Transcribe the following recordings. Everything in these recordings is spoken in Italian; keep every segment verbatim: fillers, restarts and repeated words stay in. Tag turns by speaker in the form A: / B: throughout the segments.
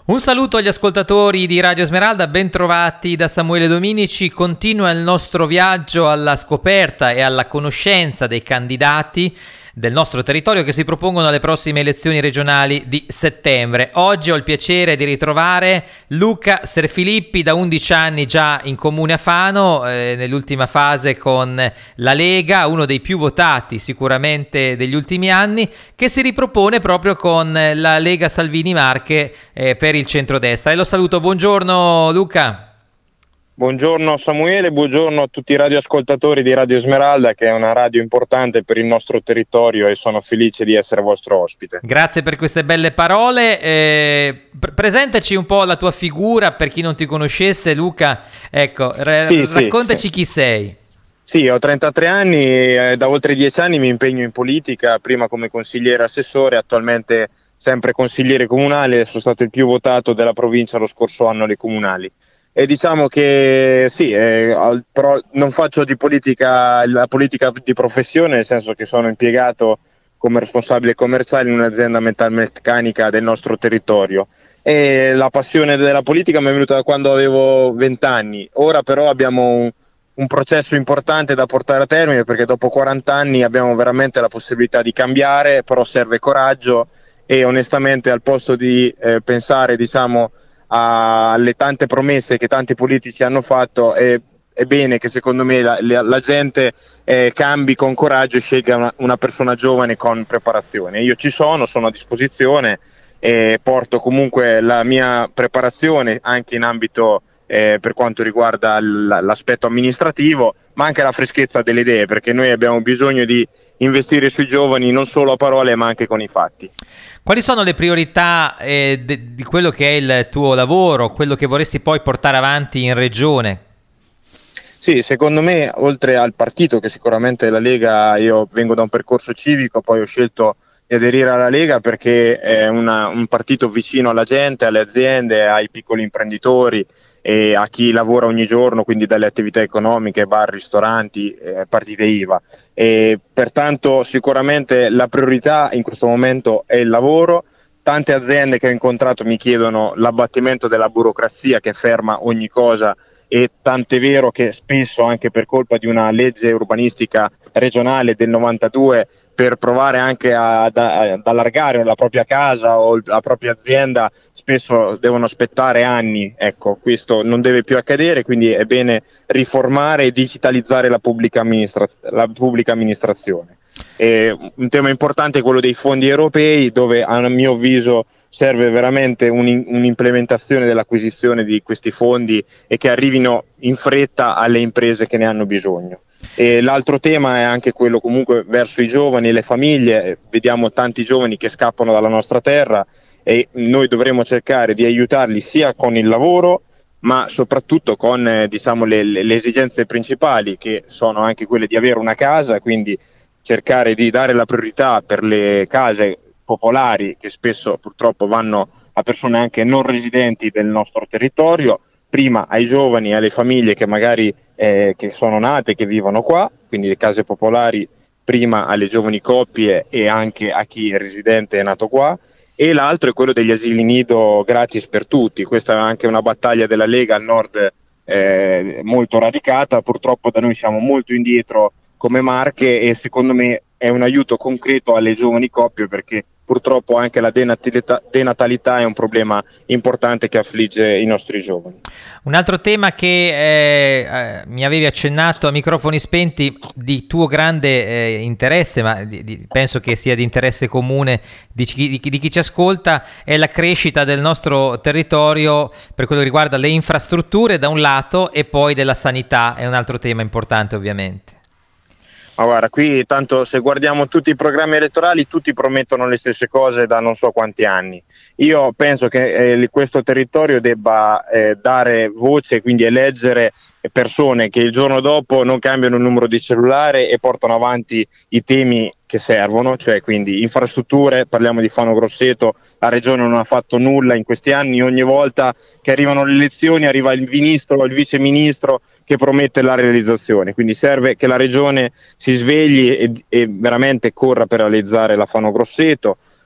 A: Un saluto agli ascoltatori di Radio Smeralda, ben trovati da Samuele Dominici. Continua il nostro viaggio alla scoperta e alla conoscenza dei candidati del nostro territorio che si propongono alle prossime elezioni regionali di settembre. Oggi ho il piacere di ritrovare Luca Serfilippi, da undici anni già in comune a Fano, eh, nell'ultima fase con la Lega, uno dei più votati sicuramente degli ultimi anni, che si ripropone proprio con la Lega Salvini Marche eh, per il centrodestra. E lo saluto, buongiorno Luca.
B: Buongiorno Samuele, buongiorno a tutti i radioascoltatori di Radio Smeralda, che è una radio importante per il nostro territorio, e sono felice di essere vostro ospite.
A: Grazie per queste belle parole. Eh, pre- presentaci un po' la tua figura per chi non ti conoscesse, Luca. Ecco, r-
B: sì,
A: raccontaci
B: sì.
A: chi sei.
B: Sì, ho trentatré anni, eh, da oltre dieci anni mi impegno in politica, prima come consigliere assessore, attualmente sempre consigliere comunale. Sono stato il più votato della provincia lo scorso anno alle comunali. E diciamo che sì, eh, però non faccio di politica la politica di professione, nel senso che sono impiegato come responsabile commerciale in un'azienda metalmeccanica del nostro territorio. E la passione della politica mi è venuta da quando avevo venti anni. Ora però abbiamo un, un processo importante da portare a termine, perché dopo quaranta anni abbiamo veramente la possibilità di cambiare, però serve coraggio, e onestamente al posto di eh, pensare, diciamo, alle tante promesse che tanti politici hanno fatto, è, è bene che secondo me la, la, la gente eh, cambi con coraggio e scelga una, una persona giovane con preparazione. Io ci sono, sono a disposizione e porto comunque la mia preparazione anche in ambito eh, per quanto riguarda l- l'aspetto amministrativo, ma anche la freschezza delle idee, perché noi abbiamo bisogno di investire sui giovani non solo a parole ma anche con i fatti.
A: Quali sono le priorità eh, de- di quello che è il tuo lavoro, quello che vorresti poi portare avanti in regione?
B: Sì, secondo me, oltre al partito, che sicuramente la Lega, io vengo da un percorso civico, poi ho scelto di aderire alla Lega perché è una, un partito vicino alla gente, alle aziende, ai piccoli imprenditori e a chi lavora ogni giorno, quindi dalle attività economiche, bar, ristoranti, eh, partite I V A. E pertanto sicuramente la priorità in questo momento è il lavoro. Tante aziende che ho incontrato mi chiedono l'abbattimento della burocrazia che ferma ogni cosa, e tant'è vero che spesso, anche per colpa di una legge urbanistica regionale del novantadue, per provare anche ad, ad allargare la propria casa o la propria azienda, spesso devono aspettare anni. Ecco, questo non deve più accadere, quindi è bene riformare e digitalizzare la pubblica, amministra- la pubblica amministrazione. E un tema importante è quello dei fondi europei, dove a mio avviso serve veramente un, un'implementazione dell'acquisizione di questi fondi e che arrivino in fretta alle imprese che ne hanno bisogno. E l'altro tema è anche quello comunque verso i giovani e le famiglie. Vediamo tanti giovani che scappano dalla nostra terra e noi dovremo cercare di aiutarli sia con il lavoro, ma soprattutto con eh, diciamo le, le esigenze principali, che sono anche quelle di avere una casa, quindi cercare di dare la priorità per le case popolari, che spesso purtroppo vanno a persone anche non residenti del nostro territorio, prima ai giovani e alle famiglie che magari eh, che sono nate, che vivono qua, quindi le case popolari prima alle giovani coppie e anche a chi è residente e nato qua. E l'altro è quello degli asili nido gratis per tutti. Questa è anche una battaglia della Lega al nord eh, molto radicata. Purtroppo da noi siamo molto indietro come Marche, e secondo me è un aiuto concreto alle giovani coppie, perché purtroppo anche la denatalità, denatalità è un problema importante che affligge i nostri giovani.
A: Un altro tema che eh, eh, mi avevi accennato a microfoni spenti, di tuo grande eh, interesse, ma di, di, penso che sia di interesse comune di chi, di, di chi ci ascolta, è la crescita del nostro territorio per quello che riguarda le infrastrutture da un lato, e poi della sanità è un altro tema importante ovviamente.
B: Ma guarda, qui tanto se guardiamo tutti i programmi elettorali, tutti promettono le stesse cose da non so quanti anni. Io penso che eh, questo territorio debba eh, dare voce, quindi eleggere persone che il giorno dopo non cambiano il numero di cellulare e portano avanti i temi che servono, cioè quindi infrastrutture. Parliamo di Fano Grosseto, la regione non ha fatto nulla in questi anni, ogni volta che arrivano le elezioni arriva il ministro o il vice ministro che promette la realizzazione, quindi serve che la regione si svegli e, e veramente corra per realizzare la Fano Grosseto.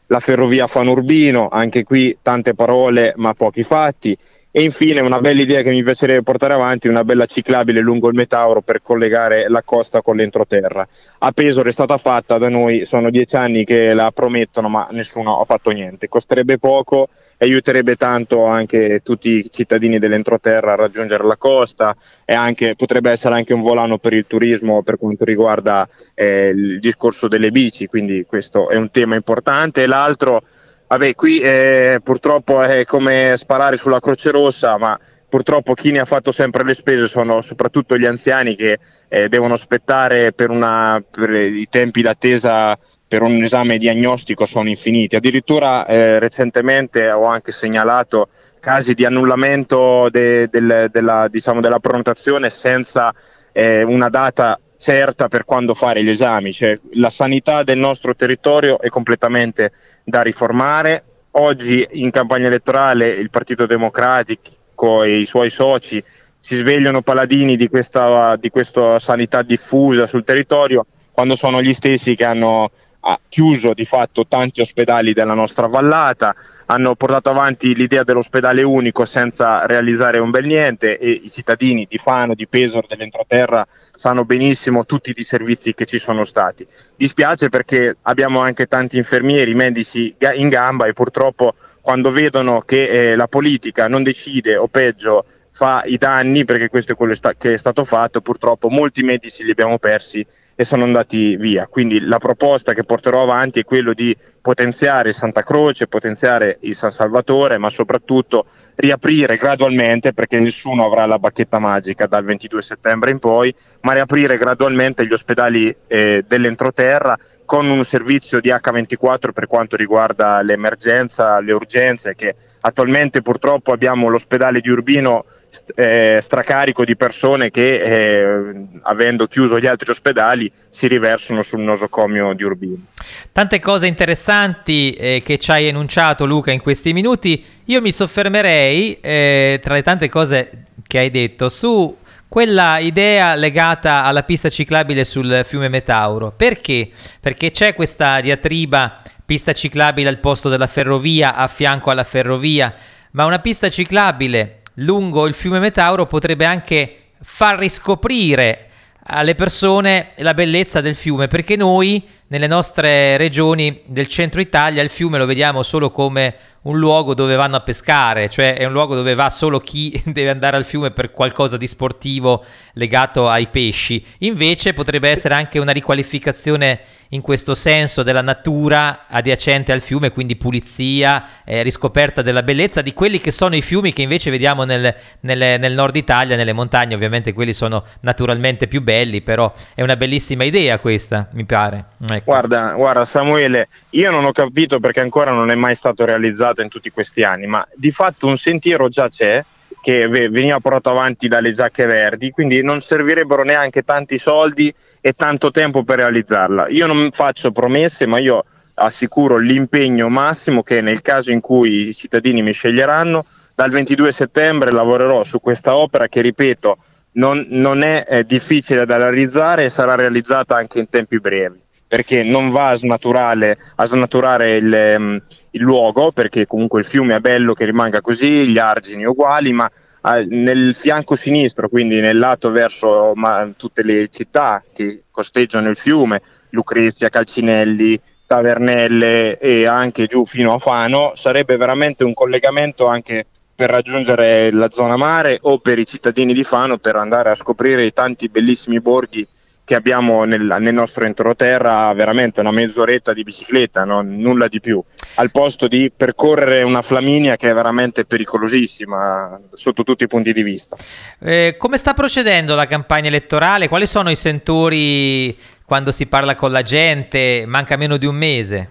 B: la ferrovia Fano-Urbino, anche qui tante parole ma pochi fatti. E infine una bella idea che mi piacerebbe portare avanti, una bella ciclabile lungo il Metauro per collegare la costa con l'entroterra. A Pesaro è stata fatta, da noi sono dieci anni che la promettono ma nessuno ha fatto niente. Costerebbe poco e aiuterebbe tanto anche tutti i cittadini dell'entroterra a raggiungere la costa, e anche, potrebbe essere anche un volano per il turismo per quanto riguarda eh, il discorso delle bici, quindi questo è un tema importante. E l'altro, vabbè, qui eh, purtroppo è come sparare sulla Croce Rossa, ma purtroppo chi ne ha fatto sempre le spese sono soprattutto gli anziani che eh, devono aspettare per, una, per i tempi d'attesa per un esame diagnostico sono infiniti. Addirittura eh, recentemente ho anche segnalato casi di annullamento de, del, della, diciamo, della prenotazione senza eh, una data certa per quando fare gli esami. Cioè, la sanità del nostro territorio è completamente da riformare. Oggi in campagna elettorale il Partito Democratico e i suoi soci si svegliano paladini di questa, di questa sanità diffusa sul territorio, quando sono gli stessi che hanno ha chiuso di fatto tanti ospedali della nostra vallata, hanno portato avanti l'idea dell'ospedale unico senza realizzare un bel niente, e i cittadini di Fano, di Pesaro, dell'entroterra sanno benissimo tutti i servizi che ci sono stati. Dispiace perché abbiamo anche tanti infermieri, medici in gamba, e purtroppo quando vedono che eh, la politica non decide, o peggio fa i danni, perché questo è quello che è stato fatto, purtroppo molti medici li abbiamo persi e sono andati via. Quindi la proposta che porterò avanti è quello di potenziare Santa Croce, potenziare il San Salvatore, ma soprattutto riaprire gradualmente, perché nessuno avrà la bacchetta magica dal ventidue settembre in poi, ma riaprire gradualmente gli ospedali eh, dell'entroterra con un servizio di acca ventiquattro per quanto riguarda l'emergenza, le urgenze, che attualmente purtroppo abbiamo l'ospedale di Urbino Eh, stracarico di persone che eh, avendo chiuso gli altri ospedali si riversano sul nosocomio di Urbino.
A: Tante cose interessanti eh, che ci hai enunciato, Luca, in questi minuti. Io mi soffermerei eh, tra le tante cose che hai detto su quella idea legata alla pista ciclabile sul fiume Metauro. Perché? Perché c'è questa diatriba pista ciclabile al posto della ferrovia, a fianco alla ferrovia, ma una pista ciclabile lungo il fiume Metauro potrebbe anche far riscoprire alle persone la bellezza del fiume, perché noi nelle nostre regioni del centro Italia il fiume lo vediamo solo come un luogo dove vanno a pescare, cioè è un luogo dove va solo chi deve andare al fiume per qualcosa di sportivo legato ai pesci. Invece potrebbe essere anche una riqualificazione in questo senso della natura adiacente al fiume, quindi pulizia, eh, riscoperta della bellezza di quelli che sono i fiumi che invece vediamo nel, nel, nel nord Italia, nelle montagne. Ovviamente quelli sono naturalmente più belli, però è una bellissima idea questa, mi pare. Ecco.
B: Guarda, guarda Samuele, io non ho capito perché ancora non è mai stato realizzato in tutti questi anni, ma di fatto un sentiero già c'è, che veniva portato avanti dalle Giacche Verdi, quindi non servirebbero neanche tanti soldi e tanto tempo per realizzarla. Io non faccio promesse, ma io assicuro l'impegno massimo che nel caso in cui i cittadini mi sceglieranno, dal ventidue settembre lavorerò su questa opera che, ripeto, non, non è eh, difficile da realizzare e sarà realizzata anche in tempi brevi, perché non va a snaturare, a snaturare il, um, il luogo, perché comunque il fiume è bello che rimanga così, gli argini uguali, ma uh, nel fianco sinistro, quindi nel lato verso ma, tutte le città che costeggiano il fiume, Lucrezia, Calcinelli, Tavernelle e anche giù fino a Fano, sarebbe veramente un collegamento anche per raggiungere la zona mare, o per i cittadini di Fano per andare a scoprire i tanti bellissimi borghi che abbiamo nel, nel nostro entroterra, veramente una mezz'oretta di bicicletta, no? Nulla di più, al posto di percorrere una Flaminia che è veramente pericolosissima sotto tutti i punti di vista.
A: Eh, come sta procedendo la campagna elettorale? Quali sono i sentori quando si parla con la gente? Manca meno di un mese.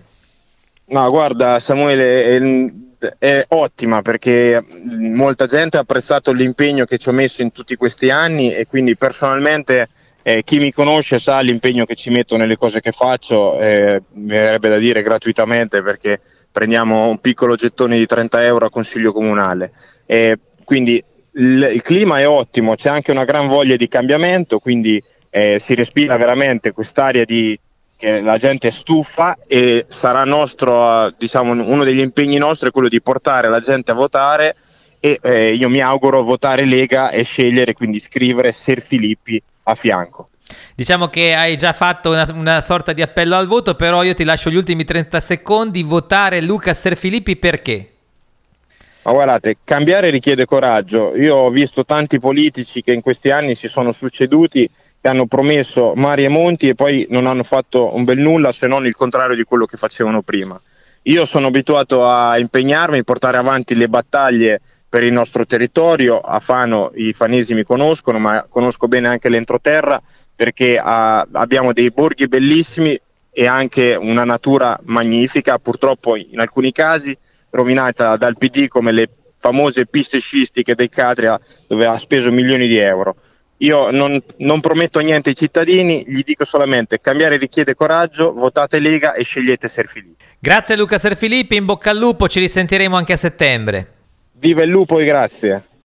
B: No, guarda Samuele, è, è ottima, perché molta gente ha apprezzato l'impegno che ci ho messo in tutti questi anni, e quindi personalmente Eh, chi mi conosce sa l'impegno che ci metto nelle cose che faccio, eh, mi verrebbe da dire gratuitamente, perché prendiamo un piccolo gettone di trenta euro a consiglio comunale. Eh, quindi il, il clima è ottimo, c'è anche una gran voglia di cambiamento, quindi eh, si respira veramente quest'aria di, che la gente è stufa, e sarà nostro, diciamo, uno degli impegni nostri è quello di portare la gente a votare, e eh, io mi auguro votare Lega e scegliere, quindi scrivere Ser Filippi a fianco.
A: Diciamo che hai già fatto una, una sorta di appello al voto, però io ti lascio gli ultimi trenta secondi. Votare Luca Serfilippi perché?
B: Ma guardate, cambiare richiede coraggio. Io ho visto tanti politici che in questi anni si sono succeduti, che hanno promesso mari e monti e poi non hanno fatto un bel nulla, se non il contrario di quello che facevano prima. Io sono abituato a impegnarmi, portare avanti le battaglie per il nostro territorio. A Fano i fanesi mi conoscono, ma conosco bene anche l'entroterra, perché ah, abbiamo dei borghi bellissimi e anche una natura magnifica, purtroppo in alcuni casi rovinata dal P D, come le famose piste sciistiche del Cadria, dove ha speso milioni di euro. Io non, non prometto niente ai cittadini, gli dico solamente: cambiare richiede coraggio, votate Lega e scegliete Serfilippi.
A: Grazie Luca Serfilippi, in bocca al lupo, ci risentiremo anche a settembre.
B: Viva il lupo e grazie.